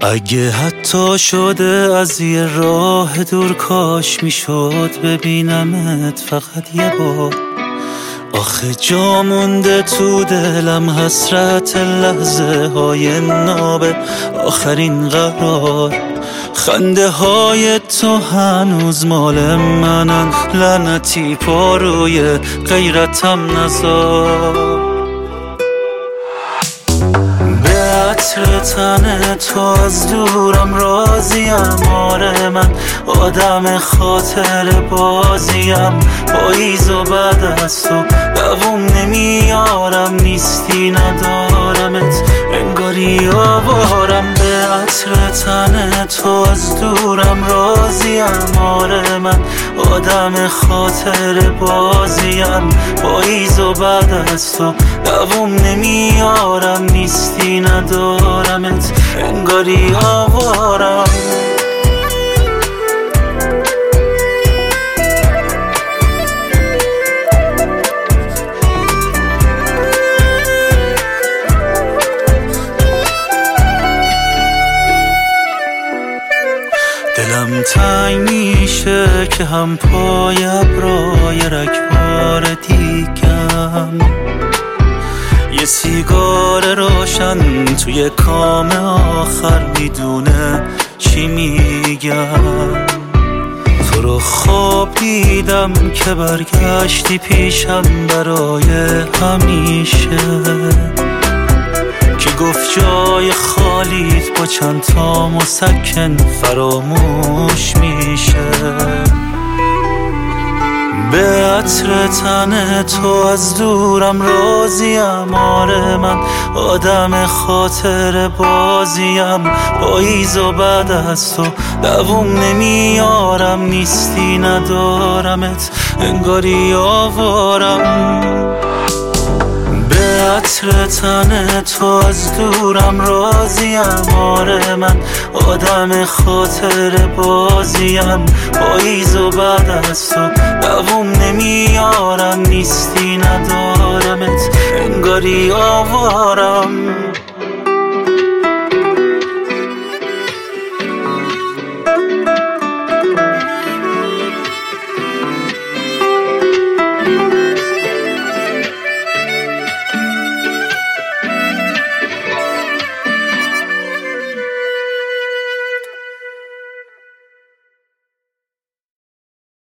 اگه حتی شده از یه راه دور کاش میشد ببینمت فقط یه بار. آخه جا مونده تو دلم حسرت لحظه های ناب آخرین قرار. خنده های تو هنوز مال منن، لعنتی پاروی غیرتم نزار. به عطر تن تو از دورم راضیم، آره من آدم خاطر بازیم. پاییز و بعد از تو دووم نمیارم، نیستی ندارمت انگاری آوارم. به عطر تن تو از دورم راضیم، آره من آدم خاطر بازیم. پاییز و بعد از تو دووم نمیارم، نیستی ندارمت انگاری آوارم. دلم تنگ میشه که هم پای ابرای رگبار دیگم، یه سیگار روشن توی کام آخر میدونه چی میگم. تو رو خواب دیدم که برگشتی پیشم برای همیشه، که گفت جای خالیت با چند تا مسکن فراموش میشه. به عطر تن تو از دورم راضیم، آره من آدم خاطر بازیم. پاییز و بعد از تو دووم نمیارم، نیستی ندارمت انگاری آوارم. به عطر تن تو از دورم راضیم، آره من آدم خاطر بازیم. پاییز و بعد از تو دووم نمیارم، نیستی ندارمت انگاری آوارم.